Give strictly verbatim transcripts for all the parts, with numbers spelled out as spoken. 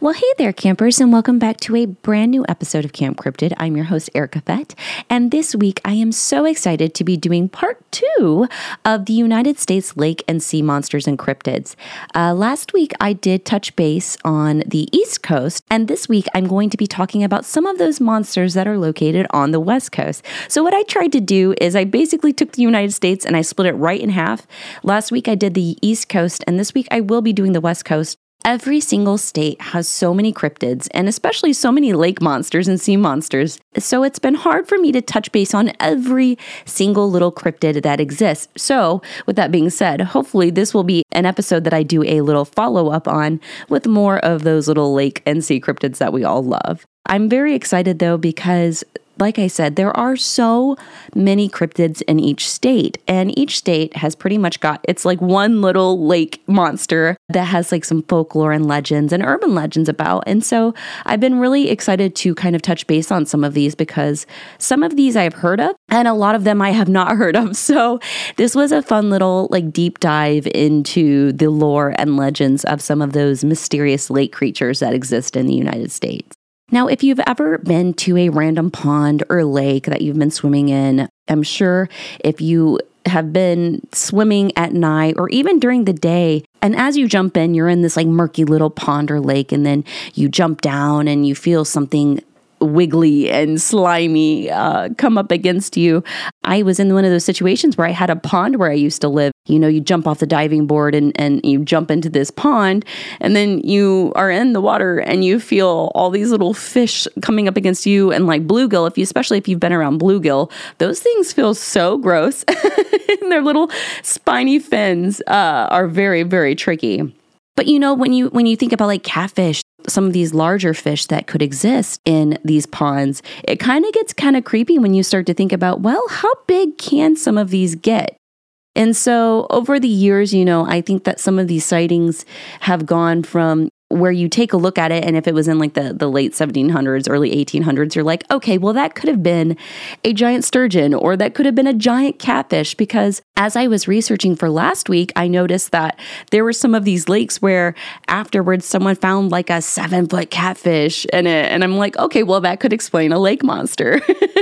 Well, hey there, campers, and welcome back to a brand new episode of Camp Cryptid. I'm your host, Erica Fett, and this week I am so excited to be doing part two of the United States Lake and Sea Monsters and Cryptids. Uh, last week I did touch base on the East Coast, and this week I'm going to be talking about some of those monsters that are located on the West Coast. So what I tried to do is I basically took the United States and I split it right in half. Last week I did the East Coast, and this week I will be doing the West Coast. Every single state has so many cryptids, and especially so many lake monsters and sea monsters. So it's been hard for me to touch base on every single little cryptid that exists. So with that being said, hopefully this will be an episode that I do a little follow-up on with more of those little lake and sea cryptids that we all love. I'm very excited though because, like I said, there are so many cryptids in each state, and each state has pretty much got, it's like one little lake monster that has like some folklore and legends and urban legends about. And so I've been really excited to kind of touch base on some of these because some of these I've heard of and a lot of them I have not heard of. So this was a fun little like deep dive into the lore and legends of some of those mysterious lake creatures that exist in the United States. Now, if you've ever been to a random pond or lake that you've been swimming in, I'm sure if you have been swimming at night or even during the day, and as you jump in, you're in this like murky little pond or lake, and then you jump down and you feel something wiggly and slimy uh, come up against you. I was in one of those situations where I had a pond where I used to live. You know, you jump off the diving board and, and you jump into this pond, and then you are in the water and you feel all these little fish coming up against you, and like bluegill, if you, especially if you've been around bluegill, those things feel so gross. And their little spiny fins uh, are very, very tricky. But you know, when you when you think about like catfish, some of these larger fish that could exist in these ponds, it kind of gets kind of creepy when you start to think about, well, how big can some of these get? And so over the years, you know, I think that some of these sightings have gone from where you take a look at it, and if it was in like the, the late seventeen hundreds, early eighteen hundreds, you're like, okay, well, that could have been a giant sturgeon, or that could have been a giant catfish, because as I was researching for last week, I noticed that there were some of these lakes where afterwards someone found like a seven foot catfish in it, and I'm like, okay, well, that could explain a lake monster.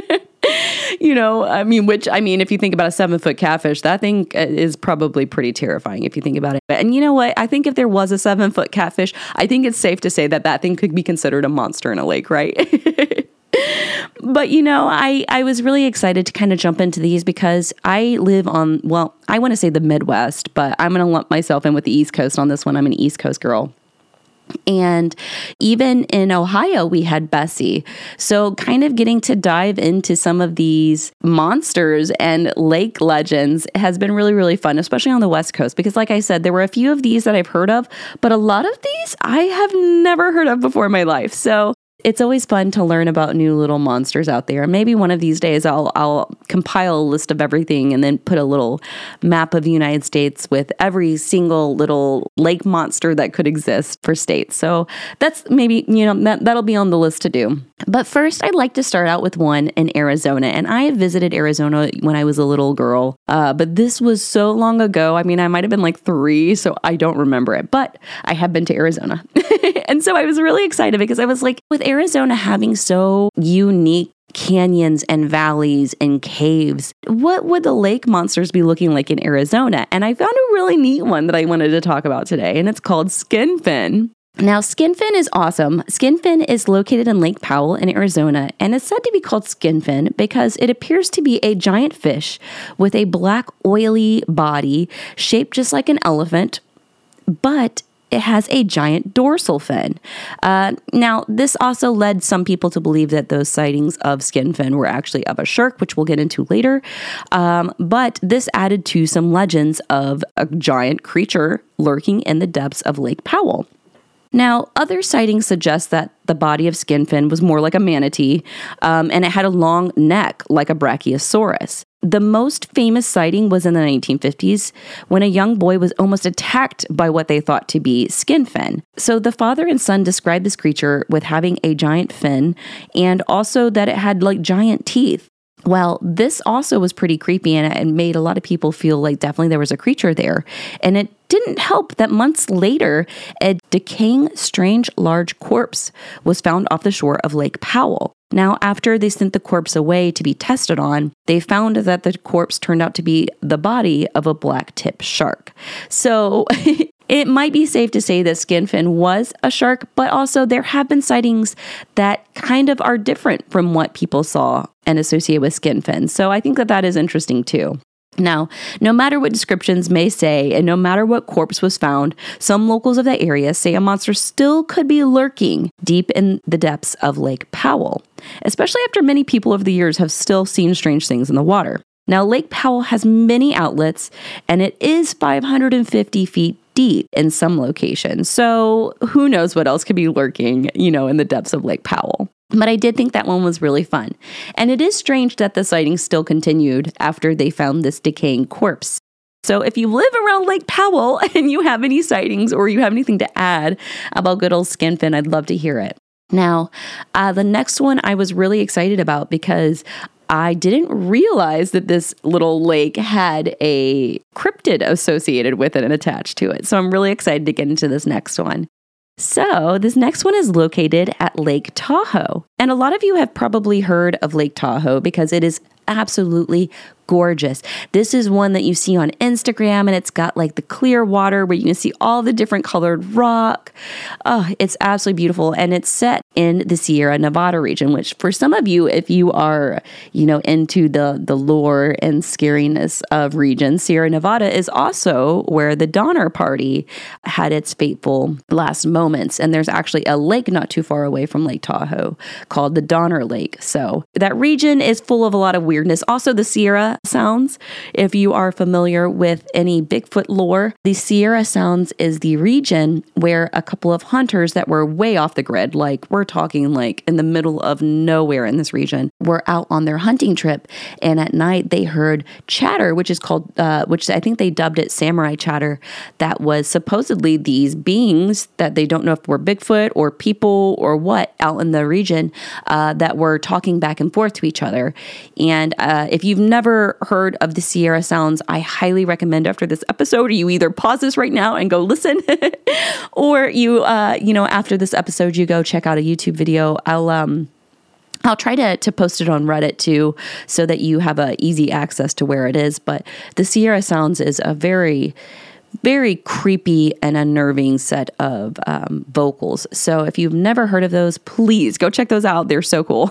You know, I mean, which, I mean, if you think about a seven foot catfish, that thing is probably pretty terrifying if you think about it. And you know what? I think if there was a seven foot catfish, I think it's safe to say that that thing could be considered a monster in a lake, right? But, you know, I, I was really excited to kind of jump into these because I live on, well, I want to say the Midwest, but I'm going to lump myself in with the East Coast on this one. I'm an East Coast girl. And even in Ohio, we had Bessie. So kind of getting to dive into some of these monsters and lake legends has been really, really fun, especially on the West Coast. Because like I said, there were a few of these that I've heard of, but a lot of these I have never heard of before in my life. So it's always fun to learn about new little monsters out there. Maybe one of these days I'll I'll compile a list of everything and then put a little map of the United States with every single little lake monster that could exist for states. So that's maybe, you know, that, that'll be on the list to do. But first, I'd like to start out with one in Arizona. And I visited Arizona when I was a little girl, uh, but this was so long ago. I mean, I might have been like three, so I don't remember it, but I have been to Arizona. And so I was really excited because I was like, with Arizona having so unique canyons and valleys and caves, what would the lake monsters be looking like in Arizona? And I found a really neat one that I wanted to talk about today, and it's called Skinfin. Now, Skinfin is awesome. Skinfin is located in Lake Powell in Arizona, and it's said to be called Skinfin because it appears to be a giant fish with a black, oily body shaped just like an elephant, but it has a giant dorsal fin. Uh, now, this also led some people to believe that those sightings of Skinfin were actually of a shark, which we'll get into later. Um, but this added to some legends of a giant creature lurking in the depths of Lake Powell. Now, other sightings suggest that the body of Skinfin was more like a manatee, um, and it had a long neck like a brachiosaurus. The most famous sighting was in the nineteen fifties when a young boy was almost attacked by what they thought to be skinfin. So the father and son described this creature with having a giant fin and also that it had like giant teeth. Well, this also was pretty creepy and it made a lot of people feel like definitely there was a creature there. And it didn't help that months later, a decaying, strange, large corpse was found off the shore of Lake Powell. Now, after they sent the corpse away to be tested on, they found that the corpse turned out to be the body of a black-tip shark. So it might be safe to say that skinfin was a shark, but also there have been sightings that kind of are different from what people saw and associate with skinfin. So I think that that is interesting too. Now, no matter what descriptions may say, and no matter what corpse was found, some locals of the area say a monster still could be lurking deep in the depths of Lake Powell, especially after many people over the years have still seen strange things in the water. Now, Lake Powell has many outlets, and it is five hundred fifty feet deep in some locations. So who knows what else could be lurking, you know, in the depths of Lake Powell. But I did think that one was really fun. And it is strange that the sightings still continued after they found this decaying corpse. So if you live around Lake Powell and you have any sightings or you have anything to add about good old skinfin, I'd love to hear it. Now, uh, the next one I was really excited about because I didn't realize that this little lake had a cryptid associated with it and attached to it. So I'm really excited to get into this next one. So this next one is located at Lake Tahoe. And a lot of you have probably heard of Lake Tahoe because it is absolutely gorgeous. This is one that you see on Instagram and it's got like the clear water where you can see all the different colored rock. Oh, it's absolutely beautiful. And it's set in the Sierra Nevada region, which for some of you, if you are, you know, into the, the lore and scariness of regions, Sierra Nevada is also where the Donner Party had its fateful last moments. And there's actually a lake not too far away from Lake Tahoe called the Donner Lake. So that region is full of a lot of weirdness. Also the Sierra Sounds. If you are familiar with any Bigfoot lore, the Sierra Sounds is the region where a couple of hunters that were way off the grid, like we're talking like in the middle of nowhere in this region, were out on their hunting trip. And at night they heard chatter, which is called, uh, which I think they dubbed it samurai chatter, that was supposedly these beings that they don't know if were Bigfoot or people or what out in the region uh, that were talking back and forth to each other. And uh, if you've never heard of the Sierra Sounds, I highly recommend after this episode, you either pause this right now and go listen, or you, uh, you know, after this episode, you go check out a YouTube video. I'll, um, I'll try to, to post it on Reddit too, so that you have a easy access to where it is. But the Sierra Sounds is a very, very creepy and unnerving set of um, vocals. So if you've never heard of those, please go check those out. They're so cool.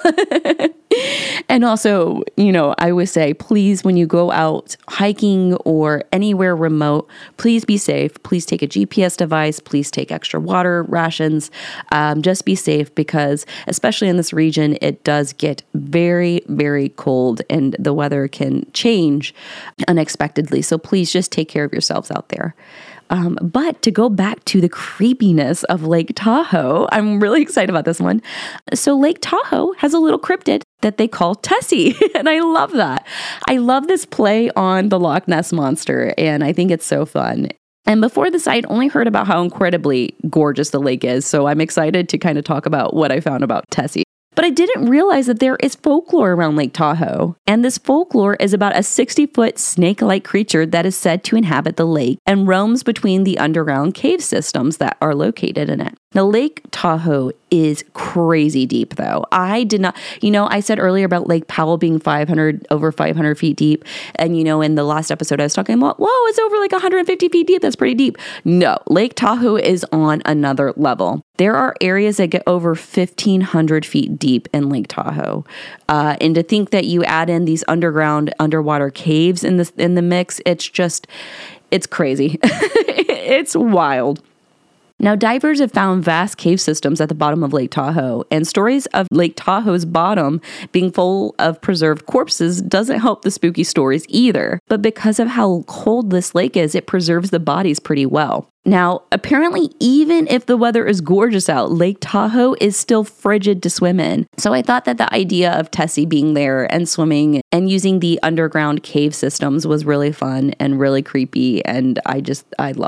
And also, you know, I would say, please, when you go out hiking or anywhere remote, please be safe. Please take a G P S device. Please take extra water rations. Um, just be safe because, especially in this region, it does get very, very cold and the weather can change unexpectedly. So please just take care of yourselves out there. Um, but to go back to the creepiness of Lake Tahoe, I'm really excited about this one. So Lake Tahoe has a little cryptid that they call Tessie, and I love that. I love this play on the Loch Ness Monster, and I think it's so fun. And before this, I'd only heard about how incredibly gorgeous the lake is, so I'm excited to kind of talk about what I found about Tessie. But I didn't realize that there is folklore around Lake Tahoe. And this folklore is about a sixty-foot snake-like creature that is said to inhabit the lake and roams between the underground cave systems that are located in it. Now, Lake Tahoe is crazy deep, though. I did not, you know, I said earlier about Lake Powell being five hundred, over five hundred feet deep. And, you know, in the last episode, I was talking about, whoa, it's over like one hundred fifty feet deep. That's pretty deep. No, Lake Tahoe is on another level. There are areas that get over fifteen hundred feet deep in Lake Tahoe. Uh, and to think that you add in these underground underwater caves in the, in the mix, it's just, it's crazy. It's wild. Now, divers have found vast cave systems at the bottom of Lake Tahoe, and stories of Lake Tahoe's bottom being full of preserved corpses doesn't help the spooky stories either. But because of how cold this lake is, it preserves the bodies pretty well. Now, apparently, even if the weather is gorgeous out, Lake Tahoe is still frigid to swim in. So I thought that the idea of Tessie being there and swimming and using the underground cave systems was really fun and really creepy, and I just, I loved it.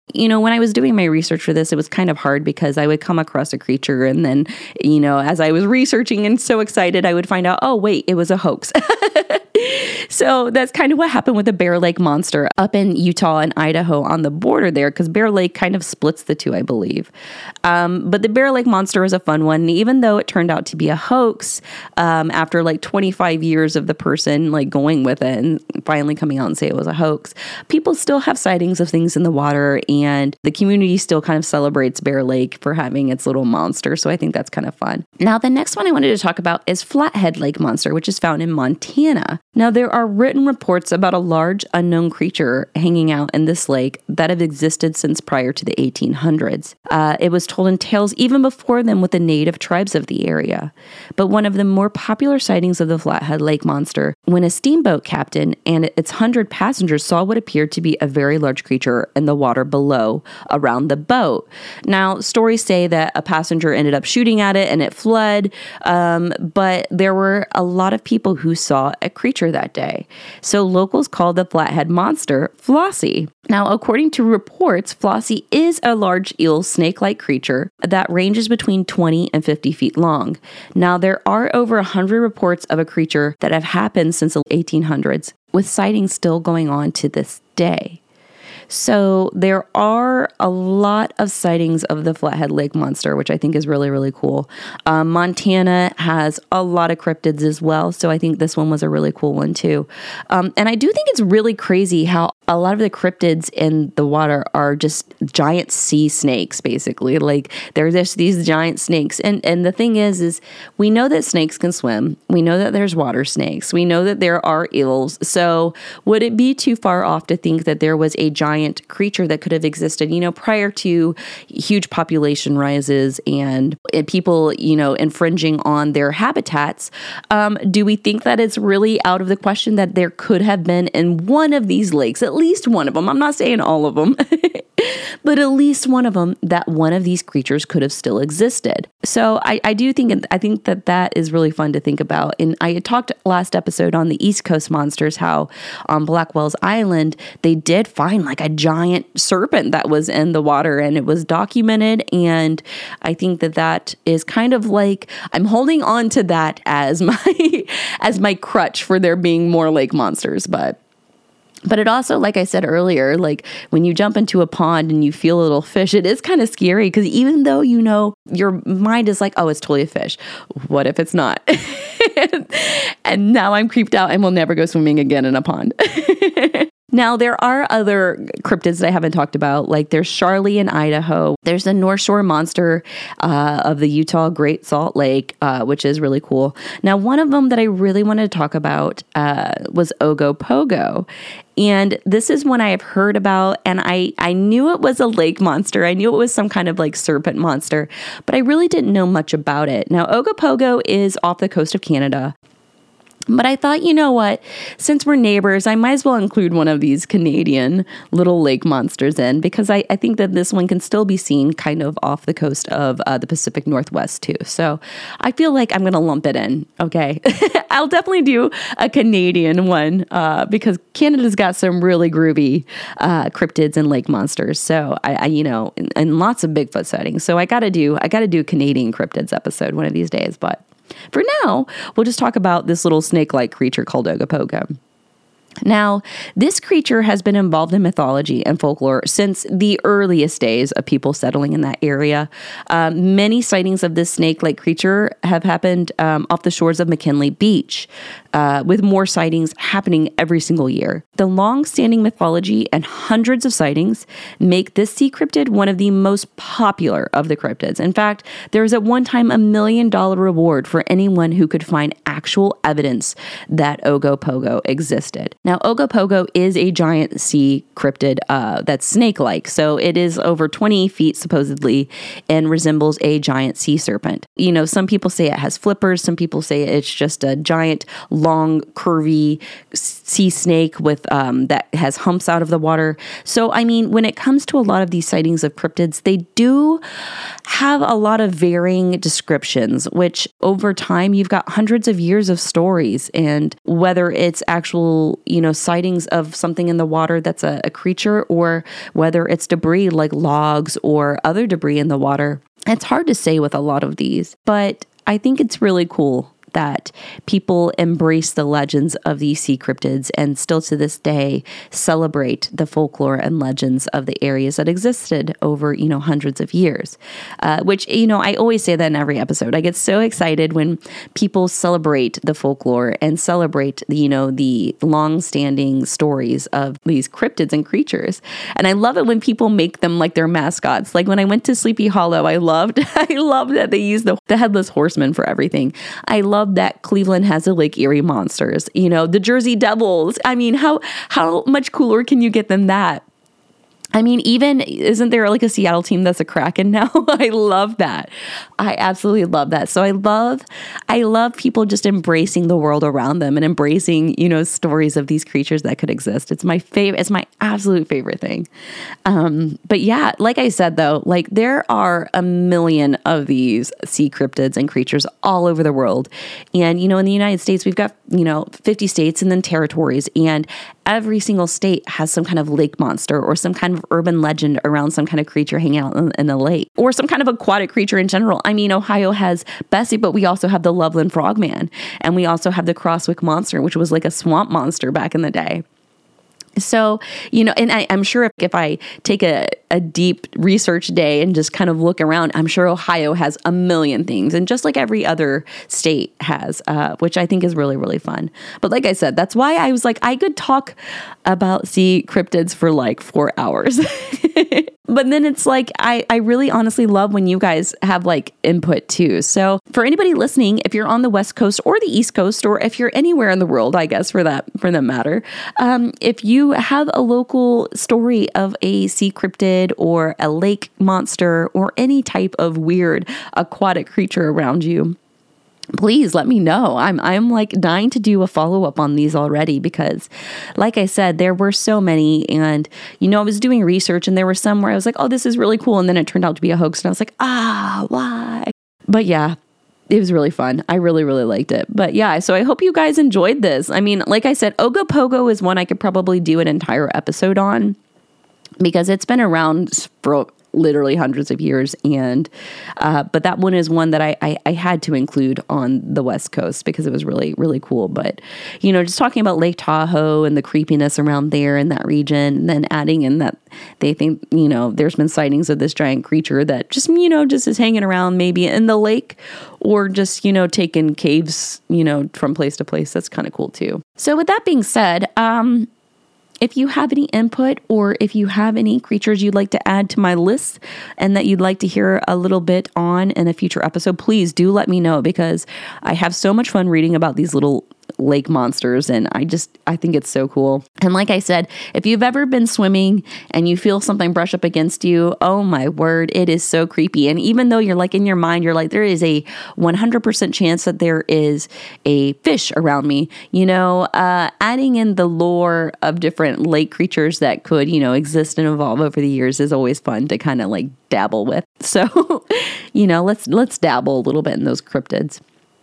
You know, when I was doing my research for this, it was kind of hard because I would come across a creature and then, you know, as I was researching and so excited, I would find out, oh, wait, it was a hoax. So that's kind of what happened with the Bear Lake Monster up in Utah and Idaho on the border there, because Bear Lake kind of splits the two, I believe. Um, but the Bear Lake Monster is a fun one. And even though it turned out to be a hoax, um, after like twenty-five years of the person like going with it and finally coming out and say it was a hoax, people still have sightings of things in the water, and the community still kind of celebrates Bear Lake for having its little monster. So I think that's kind of fun. Now, the next one I wanted to talk about is Flathead Lake Monster, which is found in Montana. Now, there are written reports about a large unknown creature hanging out in this lake that have existed since prior to the eighteen hundreds. Uh, it was told in tales even before then with the native tribes of the area. But one of the more popular sightings of the Flathead Lake Monster, when a steamboat captain and its hundred passengers saw what appeared to be a very large creature in the water below around the boat. Now, stories say that a passenger ended up shooting at it and it fled, um, but there were a lot of people who saw a creature that day. So locals called the Flathead Monster Flossie. Now, according to reports, Flossie is a large eel snake-like creature that ranges between twenty and fifty feet long. Now, there are over one hundred reports of a creature that have happened since the eighteen hundreds, with sightings still going on to this day. So there are a lot of sightings of the Flathead Lake Monster, which I think is really, really cool. Um, Montana has a lot of cryptids as well, so I think this one was a really cool one too. Um, and I do think it's really crazy how a lot of the cryptids in the water are just giant sea snakes, basically. Like, they're just these giant snakes. And and the thing is, is we know that snakes can swim. We know that there's water snakes. We know that there are eels. So would it be too far off to think that there was a giant creature that could have existed, you know, prior to huge population rises and, and people, you know, infringing on their habitats? Um, do we think that it's really out of the question that there could have been in one of these lakes, at least one of them? I'm not saying all of them, but at least one of them, that one of these creatures could have still existed. So I, I do think, I think that that is really fun to think about. And I had talked last episode on the East Coast monsters, how on Blackwell's Island, they did find like a giant serpent that was in the water, and it was documented. And I think that that is kind of like, I'm holding on to that as my, as my crutch for there being more lake monsters. But But it also, like I said earlier, like when you jump into a pond and you feel a little fish, it is kind of scary, because even though, you know, your mind is like, oh, it's totally a fish. What if it's not? And now I'm creeped out and will never go swimming again in a pond. Now, there are other cryptids that I haven't talked about, like there's Charlie in Idaho. There's the North Shore Monster uh, of the Utah Great Salt Lake, uh, which is really cool. Now, one of them that I really wanted to talk about uh, was Ogopogo. And this is one I have heard about, and I, I knew it was a lake monster. I knew it was some kind of like serpent monster, but I really didn't know much about it. Now, Ogopogo is off the coast of Canada. But I thought, you know what, since we're neighbors, I might as well include one of these Canadian little lake monsters in, because I, I think that this one can still be seen kind of off the coast of uh, the Pacific Northwest too. So I feel like I'm going to lump it in. Okay. I'll definitely do a Canadian one uh, because Canada's got some really groovy uh, cryptids and lake monsters. So I, I you know, and, and lots of Bigfoot sightings. So I got to do, I got to do a Canadian cryptids episode one of these days, but for now, we'll just talk about this little snake-like creature called Ogopogo. Now, this creature has been involved in mythology and folklore since the earliest days of people settling in that area. Um, many sightings of this snake-like creature have happened um, off the shores of McKinley Beach, uh, with more sightings happening every single year. The long-standing mythology and hundreds of sightings make this sea cryptid one of the most popular of the cryptids. In fact, there was at one time a million dollar reward for anyone who could find actual evidence that Ogopogo existed. Now, Ogopogo is a giant sea cryptid uh, that's snake-like, so it is over twenty feet supposedly and resembles a giant sea serpent. You know, some people say it has flippers, some people say it's just a giant long, curvy sea snake with um, that has humps out of the water. So, I mean, when it comes to a lot of these sightings of cryptids, they do have a lot of varying descriptions, which over time, you've got hundreds of years of stories. And whether it's actual, you know, sightings of something in the water that's a, a creature, or whether it's debris like logs or other debris in the water, it's hard to say with a lot of these. But I think it's really cool that people embrace the legends of these sea cryptids and still to this day celebrate the folklore and legends of the areas that existed over, you know, hundreds of years. Uh, which, you know, I always say that in every episode. I get so excited when people celebrate the folklore and celebrate, you know, the long-standing stories of these cryptids and creatures. And I love it when people make them like their mascots. Like when I went to Sleepy Hollow, I loved, I loved that they used the, the Headless Horseman for everything. I love that Cleveland has the Lake Erie Monsters, you know, the Jersey Devils. I mean, how how much cooler can you get than that? I mean, even, isn't there like a Seattle team that's a Kraken now? I love that. I absolutely love that. So I love, I love people just embracing the world around them and embracing, you know, stories of these creatures that could exist. It's my favorite, it's my absolute favorite thing. Um, but yeah, like I said, though, like there are a million of these sea cryptids and creatures all over the world. And, you know, in the United States, we've got, you know, fifty states and then territories, and every single state has some kind of lake monster or some kind of urban legend around some kind of creature hanging out in, in a lake, or some kind of aquatic creature in general. I mean, Ohio has Bessie, but we also have the Loveland Frogman, and we also have the Crosswick Monster, which was like a swamp monster back in the day. So, you know, and I, I'm sure if, if I take a, a deep research day and just kind of look around, I'm sure Ohio has a million things, and just like every other state has, uh, which I think is really, really fun. But like I said, that's why I was like, I could talk about sea cryptids for like four hours. But then it's like, I, I really honestly love when you guys have like input too. So for anybody listening, if you're on the West Coast or the East Coast, or if you're anywhere in the world, I guess for that, for that matter, um, if you have a local story of a sea cryptid or a lake monster or any type of weird aquatic creature around you, please let me know. I'm I'm like dying to do a follow-up on these already, because like I said, there were so many, and you know, I was doing research and there were some where I was like, oh, this is really cool, and then it turned out to be a hoax, and I was like, ah, why? But yeah, it was really fun. I really, really liked it. But yeah, so I hope you guys enjoyed this. I mean, like I said, Ogopogo is one I could probably do an entire episode on, because it's been around for literally hundreds of years. And, uh, but that one is one that I, I, I had to include on the West Coast because it was really, really cool. But, you know, just talking about Lake Tahoe and the creepiness around there in that region, and then adding in that they think, you know, there's been sightings of this giant creature that just, you know, just is hanging around maybe in the lake, or just, you know, taking caves, you know, from place to place. That's kind of cool too. So with that being said, um, if you have any input, or if you have any creatures you'd like to add to my list and that you'd like to hear a little bit on in a future episode, please do let me know, because I have so much fun reading about these little lake monsters, and I just, I think it's so cool. And like I said, if you've ever been swimming and you feel something brush up against you, oh my word, it is so creepy. And even though you're like in your mind, you're like, there is a one hundred percent chance that there is a fish around me, you know, uh, adding in the lore of different lake creatures that could, you know, exist and evolve over the years is always fun to kind of like dabble with. So, you know, let's, let's dabble a little bit in those cryptids.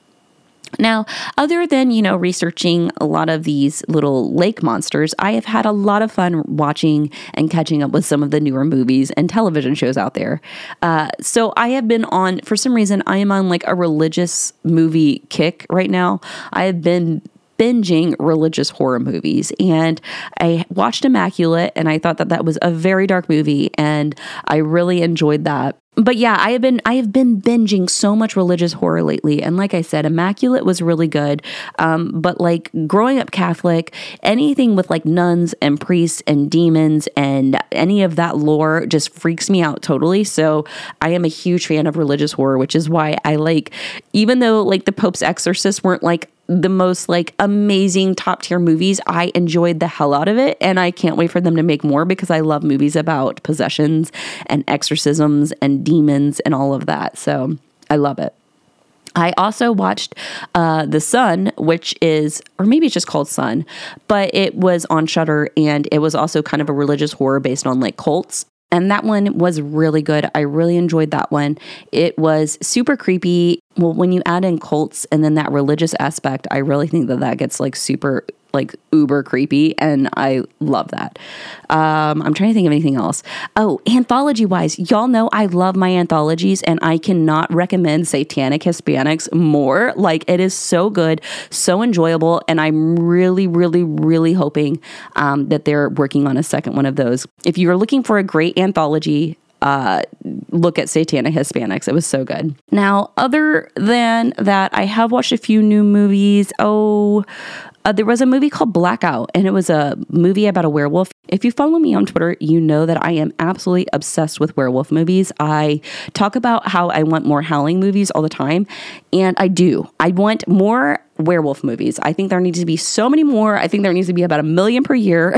Now, other than, you know, researching a lot of these little lake monsters, I have had a lot of fun watching and catching up with some of the newer movies and television shows out there. Uh, so I have been on, for some reason, I am on like a religious movie kick right now. I have been binging religious horror movies, and I watched Immaculate, and I thought that that was a very dark movie, and I really enjoyed that. But yeah, I have been I have been binging so much religious horror lately, and like I said, Immaculate was really good. Um, but like growing up Catholic, anything with like nuns and priests and demons and any of that lore just freaks me out totally. So I am a huge fan of religious horror, which is why I like, even though like the Pope's Exorcist weren't like the most like amazing top tier movies, I enjoyed the hell out of it, and I can't wait for them to make more, because I love movies about possessions and exorcisms and demons and all of that. So I love it. I also watched uh, The Sun, which is, or maybe it's just called Sun, but it was on Shudder, and it was also kind of a religious horror based on like cults. And that one was really good. I really enjoyed that one. It was super creepy. Well, when you add in cults and then that religious aspect, I really think that that gets like super like uber creepy, and I love that. Um, I'm trying to think of anything else. Oh, anthology wise, y'all know I love my anthologies, and I cannot recommend Satanic Hispanics more. Like, it is so good, so enjoyable, and I'm really, really, really hoping um, that they're working on a second one of those. If you're looking for a great anthology, Uh, look at Satanic Hispanics. It was so good. Now, other than that, I have watched a few new movies. Oh, uh, there was a movie called Blackout, and it was a movie about a werewolf. If you follow me on Twitter, you know that I am absolutely obsessed with werewolf movies. I talk about how I want more Howling movies all the time, and I do. I want more werewolf movies. I think there needs to be so many more. I think there needs to be about a million per year.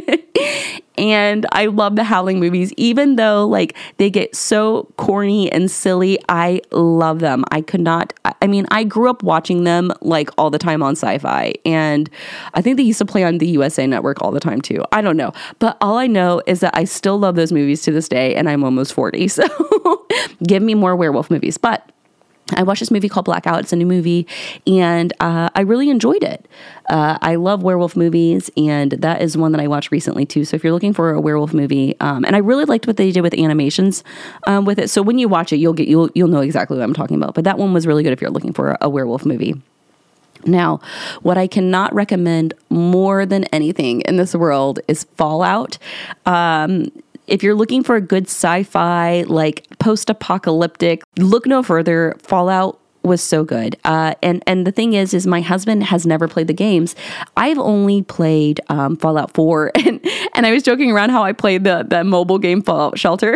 And I love the Howling movies, even though like they get so corny and silly. I love them. I could not, I mean, I grew up watching them like all the time on Sci-Fi, and I think they used to play on the U S A Network all the time too. I don't know, but all I know is that I still love those movies to this day, and I'm almost forty. So give me more werewolf movies. But I watched this movie called Blackout. It's a new movie, and uh, I really enjoyed it. Uh, I love werewolf movies, and that is one that I watched recently too. So if you're looking for a werewolf movie, um, and I really liked what they did with animations um, with it. So when you watch it, you'll get you'll you'll know exactly what I'm talking about. But that one was really good if you're looking for a, a werewolf movie. Now, what I cannot recommend more than anything in this world is Fallout. Um, If you're looking for a good sci-fi, like post-apocalyptic, look no further. Fallout was so good. Uh, and, and the thing is, is my husband has never played the games. I've only played um, Fallout four. And, and I was joking around how I played the, the mobile game Fallout Shelter.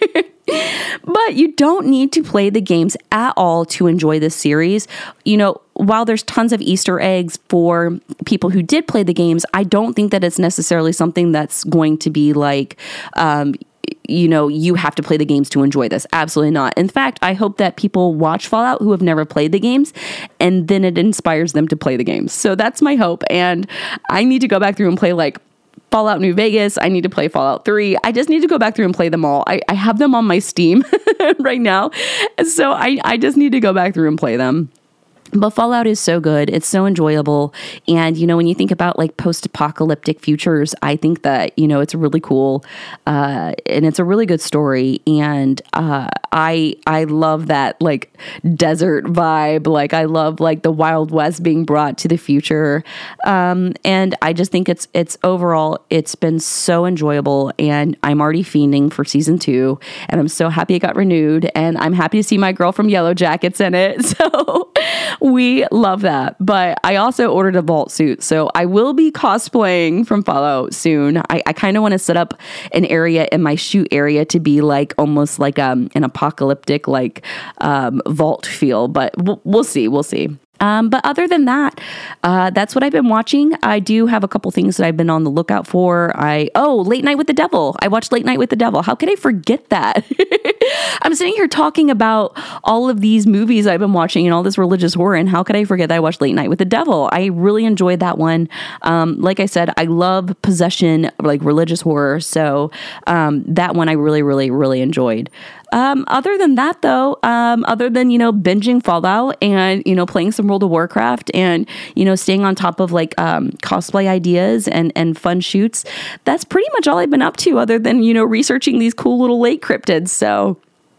But you don't need to play the games at all to enjoy this series. You know, while there's tons of Easter eggs for people who did play the games, I don't think that it's necessarily something that's going to be like, um, you know, you have to play the games to enjoy this. Absolutely not. In fact, I hope that people watch Fallout who have never played the games, and then it inspires them to play the games. So that's my hope. And I need to go back through and play like Fallout New Vegas. I need to play Fallout three. I just need to go back through and play them all. I, I have them on my Steam right now. So I, I just need to go back through and play them. But Fallout is so good. It's so enjoyable. And, you know, when you think about like post-apocalyptic futures, I think that, you know, it's really cool. Uh, and it's a really good story. And uh, I I love that like desert vibe. Like I love like the Wild West being brought to the future. Um, and I just think it's it's overall, it's been so enjoyable. And I'm already fiending for season two. And I'm so happy it got renewed. And I'm happy to see my girl from Yellow Jackets in it. So we love that. But I also ordered a vault suit. So I will be cosplaying from Fallout soon. I, I kind of want to set up an area in my shoot area to be like almost like um, an apocalyptic like um, vault feel. But we'll, we'll see. We'll see. Um, but other than that, uh, that's what I've been watching. I do have a couple things that I've been on the lookout for. I oh, Late Night with the Devil. I watched Late Night with the Devil. How could I forget that? I'm sitting here talking about all of these movies I've been watching and all this religious horror, and how could I forget that I watched Late Night with the Devil? I really enjoyed that one. Um, like I said, I love possession, like religious horror. So um, that one I really, really, really enjoyed. Um, other than that, though, um, other than, you know, binging Fallout and, you know, playing some World of Warcraft and, you know, staying on top of like um, cosplay ideas and, and fun shoots, that's pretty much all I've been up to, other than, you know, researching these cool little lake cryptids. So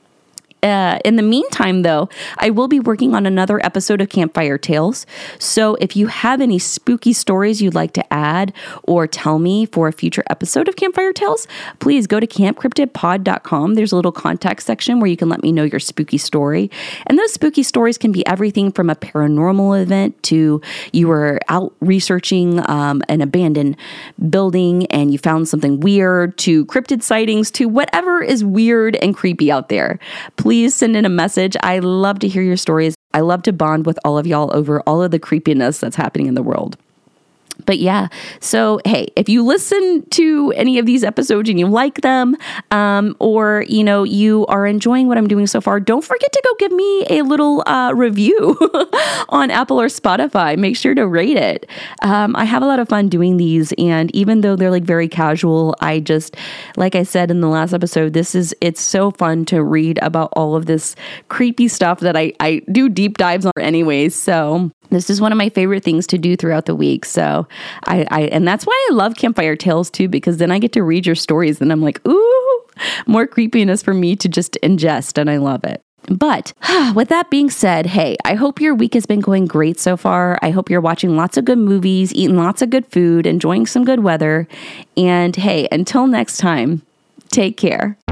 Uh, in the meantime, though, I will be working on another episode of Campfire Tales. So if you have any spooky stories you'd like to add or tell me for a future episode of Campfire Tales, please go to camp cryptid pod dot com. There's a little contact section where you can let me know your spooky story. And those spooky stories can be everything from a paranormal event to you were out researching um, an abandoned building and you found something weird, to cryptid sightings, to whatever is weird and creepy out there. Please Please send in a message. I love to hear your stories. I love to bond with all of y'all over all of the creepiness that's happening in the world. But yeah, so hey, if you listen to any of these episodes and you like them, um, or, you know, you are enjoying what I'm doing so far, don't forget to go give me a little uh, review on Apple or Spotify. Make sure to rate it. Um, I have a lot of fun doing these, and even though they're like very casual, I just, like I said in the last episode, this is, it's so fun to read about all of this creepy stuff that I, I do deep dives on anyways. So this is one of my favorite things to do throughout the week. So I, I, and that's why I love Campfire Tales too, because then I get to read your stories and I'm like, ooh, more creepiness for me to just ingest. And I love it. But with that being said, hey, I hope your week has been going great so far. I hope you're watching lots of good movies, eating lots of good food, enjoying some good weather. And hey, until next time, take care.